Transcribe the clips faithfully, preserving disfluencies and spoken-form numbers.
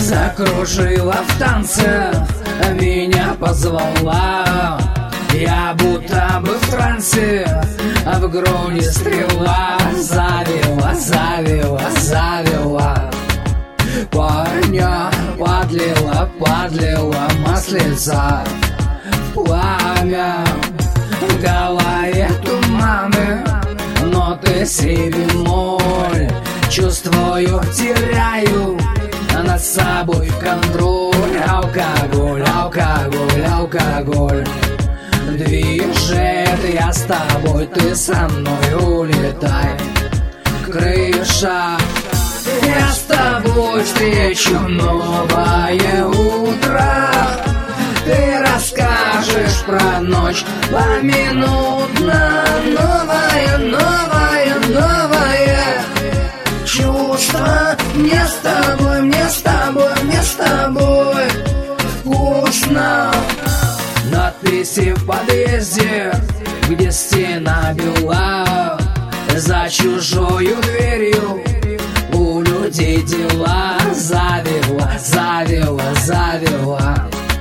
Закружила в танце, меня позвала. Я будто бы в трансе, а в груди стрела. Завела, завела, завела. Парня подлила, подлила маслица в пламя. В голове туманы, ноты си бемоль. Чувствую, теряю над собой контроль. Алкоголь, алкоголь, алкоголь движет, я с тобой, ты со мной, улетай. Крыша, я с тобой встречу новое утро. Ты расскажешь про ночь поминутно. Новое, новое, новое чувство. Мне с тобой, мне с тобой, мне с тобой вкусно. Надписи в подъезде, где стена бела. За чужою дверью у людей дела. Завела, завела, завела.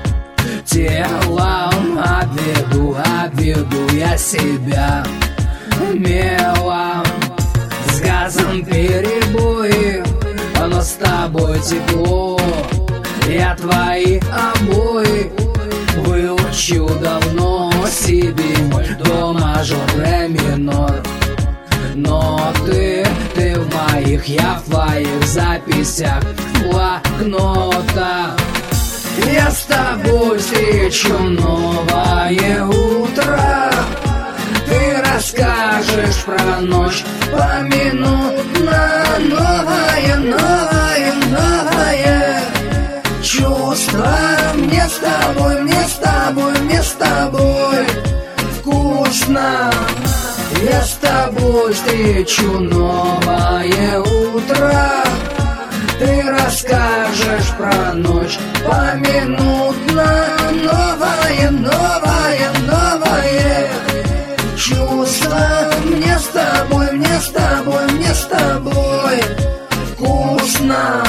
Телом обведу, обведу я себя мелом. С газом перебои, но с тобой тепло. Я твои обои выучу давно. Си бемоль, до мажор, ре минор. Но ты, ты в моих, я в твоих записях блокнота. Я с тобой встречу новое утро. Ты расскажешь про ночь поминутно. Новое, новое, новое чувство. Мне с тобой, мне с тобой, мне с тобой вкусно. Я с тобой встречу новое утро. Ты расскажешь про ночь поминутно. Новое, новое, новое чувство. Мне с тобой, мне с тобой, мне с тобой вкусно.